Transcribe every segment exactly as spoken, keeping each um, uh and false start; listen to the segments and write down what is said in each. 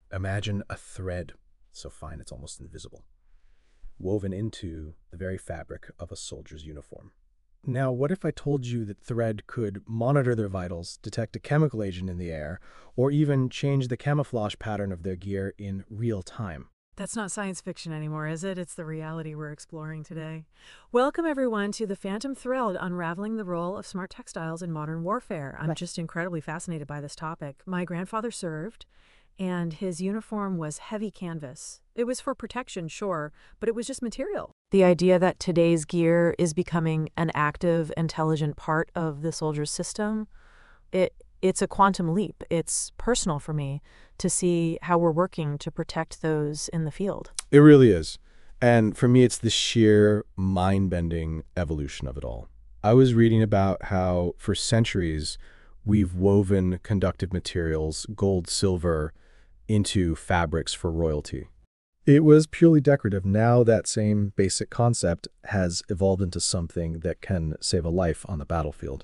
Imagine a thread so fine it's almost invisible, woven into the very fabric of a soldier's uniform. Now, what if I told you that thread could monitor their vitals, detect a chemical agent in the air, or even change the camouflage pattern of their gear in real time? That's not science fiction anymore, is it? It's the reality we're exploring today. Welcome, everyone, to the Phantom Thread, unraveling the role of smart textiles in modern warfare. I'm just incredibly fascinated by this topic. My grandfather served, and his uniform was heavy canvas. It was for protection, sure, but it was just material. The idea that today's gear is becoming an active, intelligent part of the soldier's system, it it's a quantum leap. It's personal for me to see how we're working to protect those in the field. It really is. And for me, it's the sheer mind-bending evolution of it all. I was reading about how for centuries we've woven conductive materials, gold, silver, into fabrics for royalty. It was purely decorative. Now that same basic concept has evolved into something that can save a life on the battlefield.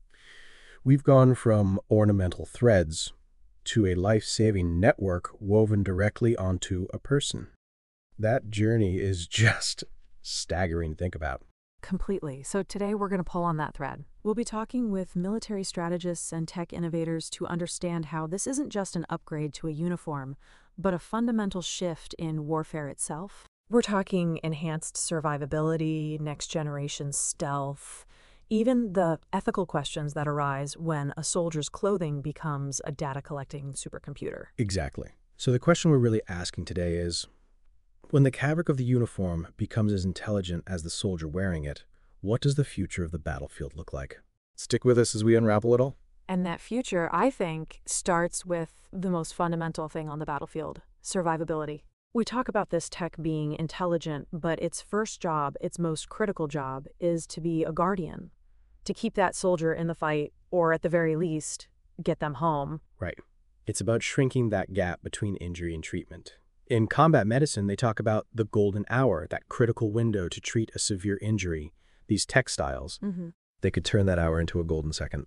We've gone from ornamental threads to a life-saving network woven directly onto a person. That journey is just staggering to think about. Completely. So today we're going to pull on that thread. We'll be talking with military strategists and tech innovators to understand how this isn't just an upgrade to a uniform, but a fundamental shift in warfare itself. We're talking enhanced survivability, next-generation stealth, even the ethical questions that arise when a soldier's clothing becomes a data-collecting supercomputer. Exactly. So the question we're really asking today is, when the fabric of the uniform becomes as intelligent as the soldier wearing it, what does the future of the battlefield look like? Stick with us as we unravel it all. And that future, I think, starts with the most fundamental thing on the battlefield, survivability. We talk about this tech being intelligent, but its first job, its most critical job, is to be a guardian, to keep that soldier in the fight, or at the very least, get them home. Right. It's about shrinking that gap between injury and treatment. In combat medicine, they talk about the golden hour, that critical window to treat a severe injury. These textiles, Mm-hmm. they could turn that hour into a golden second.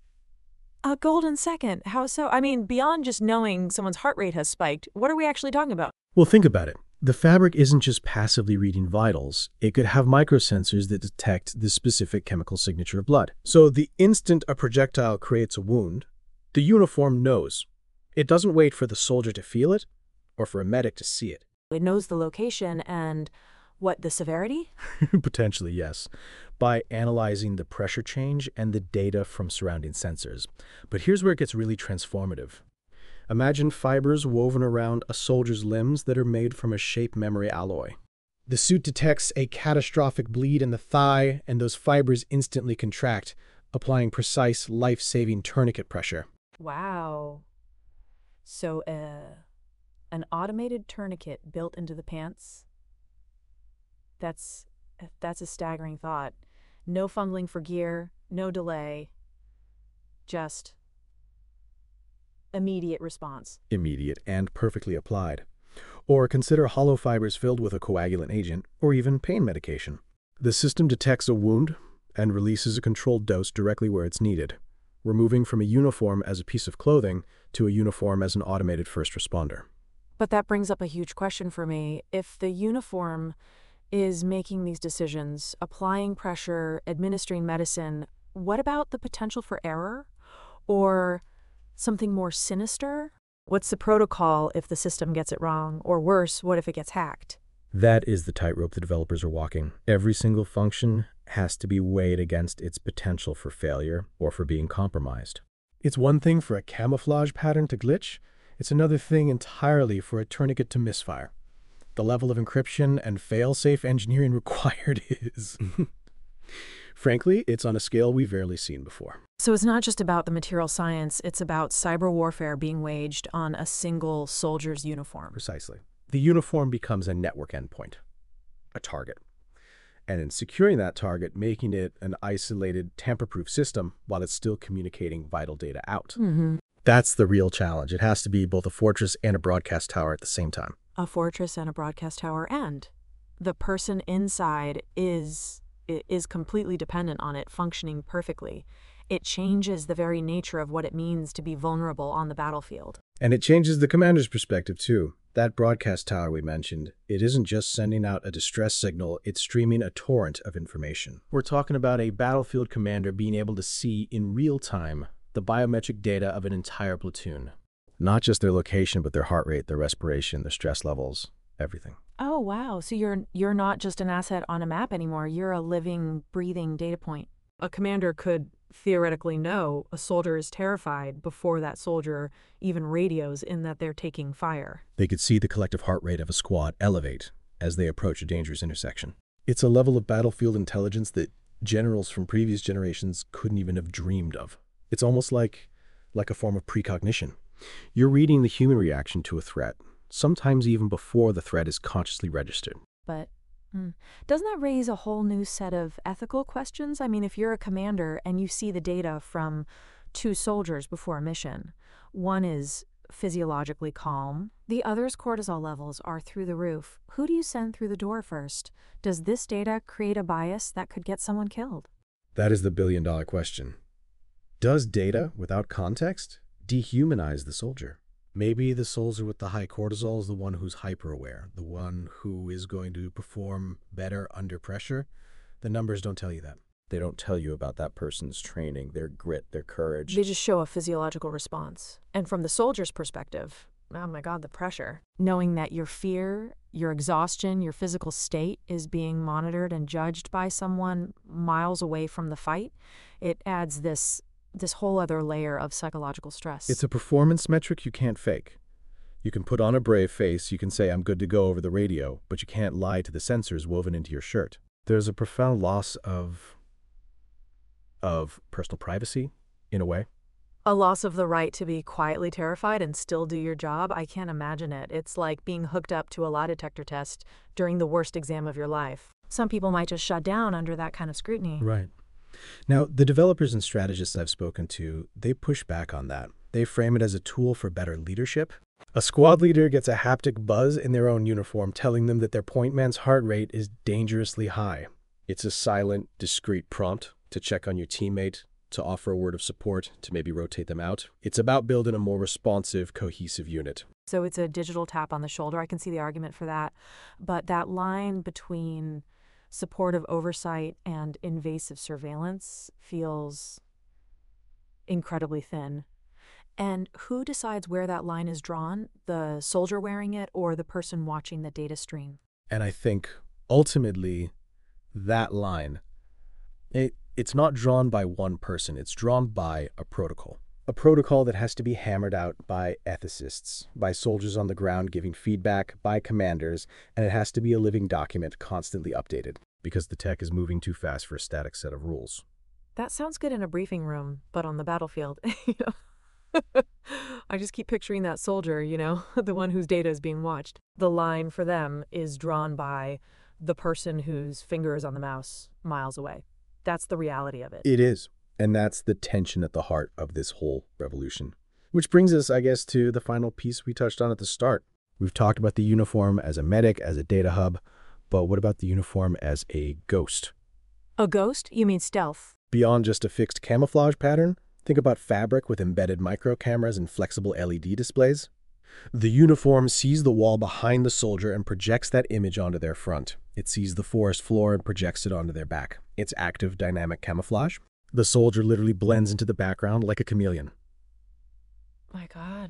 A golden second? How so? I mean, beyond just knowing someone's heart rate has spiked, what are we actually talking about? Well, think about it. The fabric isn't just passively reading vitals. It could have microsensors that detect the specific chemical signature of blood. So the instant a projectile creates a wound, the uniform knows. It doesn't wait for the soldier to feel it or for a medic to see it. It knows the location and, what, the severity? Potentially, yes, by analyzing the pressure change and the data from surrounding sensors. But here's where it gets really transformative. Imagine fibers woven around a soldier's limbs that are made from a shape memory alloy. The suit detects a catastrophic bleed in the thigh, and those fibers instantly contract, applying precise, life-saving tourniquet pressure. Wow. So, uh, an automated tourniquet built into the pants? That's, that's a staggering thought. No fumbling for gear, no delay, just immediate response. Immediate and perfectly applied. Or consider hollow fibers filled with a coagulant agent, or even pain medication. The system detects a wound and releases a controlled dose directly where it's needed. We're moving from a uniform as a piece of clothing to a uniform as an automated first responder. But that brings up a huge question for me. If the uniform is making these decisions, applying pressure, administering medicine, what about the potential for error? Or something more sinister? What's the protocol if the system gets it wrong? Or worse, what if it gets hacked? That is the tightrope the developers are walking. Every single function has to be weighed against its potential for failure or for being compromised. It's one thing for a camouflage pattern to glitch. It's another thing entirely for a tourniquet to misfire. The level of encryption and fail-safe engineering required is... Frankly, it's on a scale we've rarely seen before. So it's not just about the material science, it's about cyber warfare being waged on a single soldier's uniform. Precisely. The uniform becomes a network endpoint, a target. And in securing that target, making it an isolated, tamper-proof system while it's still communicating vital data out. Mm-hmm. That's the real challenge. It has to be both a fortress and a broadcast tower at the same time. A fortress and a broadcast tower, and the person inside is is completely dependent on it functioning perfectly. It changes the very nature of what it means to be vulnerable on the battlefield. And it changes the commander's perspective, too. That broadcast tower we mentioned, it isn't just sending out a distress signal, it's streaming a torrent of information. We're talking about a battlefield commander being able to see in real time the biometric data of an entire platoon. Not just their location, but their heart rate, their respiration, their stress levels, everything. Oh, wow. So you're you're not just an asset on a map anymore. You're a living, breathing data point. A commander could theoretically know a soldier is terrified before that soldier even radios in that they're taking fire. They could see the collective heart rate of a squad elevate as they approach a dangerous intersection. It's a level of battlefield intelligence that generals from previous generations couldn't even have dreamed of. It's almost like, like a form of precognition. You're reading the human reaction to a threat, sometimes even before the threat is consciously registered. But hmm, doesn't that raise a whole new set of ethical questions? I mean, if you're a commander and you see the data from two soldiers before a mission, one is physiologically calm, the other's cortisol levels are through the roof. Who do you send through the door first? Does this data create a bias that could get someone killed? That is the billion-dollar question. Does data, without context, dehumanize the soldier? Maybe the soldier with the high cortisol is the one who's hyper-aware, the one who is going to perform better under pressure. The numbers don't tell you that. They don't tell you about that person's training, their grit, their courage. They just show a physiological response. And from the soldier's perspective, oh my God, the pressure. Knowing that your fear, your exhaustion, your physical state is being monitored and judged by someone miles away from the fight, it adds this this whole other layer of psychological stress. It's a performance metric you can't fake. You can put on a brave face, you can say, I'm good to go over the radio, but you can't lie to the sensors woven into your shirt. There's a profound loss of, of personal privacy, in a way. A loss of the right to be quietly terrified and still do your job. I can't imagine it. It's like being hooked up to a lie detector test during the worst exam of your life. Some people might just shut down under that kind of scrutiny. Right. Now, the developers and strategists I've spoken to, they push back on that. They frame it as a tool for better leadership. A squad leader gets a haptic buzz in their own uniform telling them that their point man's heart rate is dangerously high. It's a silent, discreet prompt to check on your teammate, to offer a word of support, to maybe rotate them out. It's about building a more responsive, cohesive unit. So it's a digital tap on the shoulder. I can see the argument for that. But that line between supportive oversight and invasive surveillance feels incredibly thin. And who decides where that line is drawn? The soldier wearing it or the person watching the data stream? And I think, ultimately, that line, it, it's not drawn by one person. It's drawn by a protocol. A protocol that has to be hammered out by ethicists, by soldiers on the ground giving feedback, by commanders, and it has to be a living document constantly updated because the tech is moving too fast for a static set of rules. That sounds good in a briefing room, but on the battlefield, you know, I just keep picturing that soldier, you know, the one whose data is being watched. The line for them is drawn by the person whose finger is on the mouse miles away. That's the reality of it. It is. And that's the tension at the heart of this whole revolution. Which brings us, I guess, to the final piece we touched on at the start. We've talked about the uniform as a medic, as a data hub, but what about the uniform as a ghost? A ghost? You mean stealth? Beyond just a fixed camouflage pattern, think about fabric with embedded micro cameras and flexible L E D displays. The uniform sees the wall behind the soldier and projects that image onto their front. It sees the forest floor and projects it onto their back. It's active dynamic camouflage. The soldier literally blends into the background like a chameleon. My God.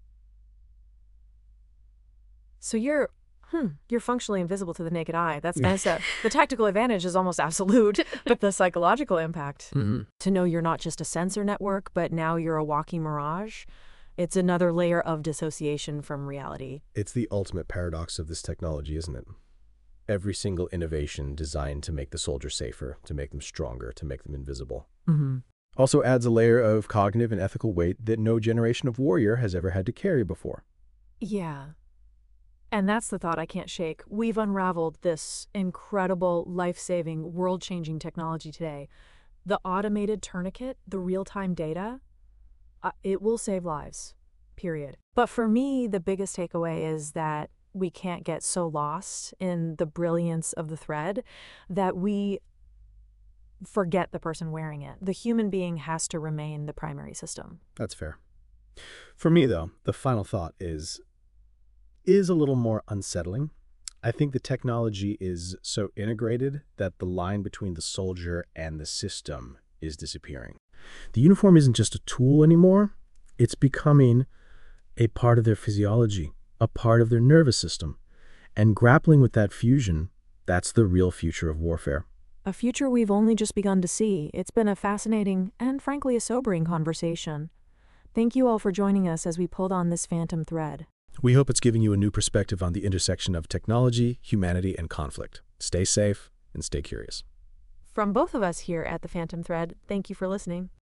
So you're, hmm, you're functionally invisible to the naked eye. That's messed up. The tactical advantage is almost absolute, but the psychological impact, Mm-hmm. to know you're not just a sensor network, but now you're a walking mirage, it's another layer of dissociation from reality. It's the ultimate paradox of this technology, isn't it? Every single innovation designed to make the soldier safer, to make them stronger, to make them invisible. Mm-hmm. Also adds a layer of cognitive and ethical weight that no generation of warrior has ever had to carry before. Yeah. And that's the thought I can't shake. We've unraveled this incredible, life-saving, world-changing technology today. The automated tourniquet, the real-time data, uh, it will save lives, period. But for me, the biggest takeaway is that we can't get so lost in the brilliance of the thread that we forget the person wearing it. The human being has to remain the primary system. That's fair. For me, though, the final thought is, is a little more unsettling. I think the technology is so integrated that the line between the soldier and the system is disappearing. The uniform isn't just a tool anymore. It's becoming a part of their physiology, a part of their nervous system. And grappling with that fusion, that's the real future of warfare. A future we've only just begun to see. It's been a fascinating and frankly a sobering conversation. Thank you all for joining us as we pulled on this phantom thread. We hope it's giving you a new perspective on the intersection of technology, humanity, and conflict. Stay safe and stay curious. From both of us here at the Phantom Thread, thank you for listening.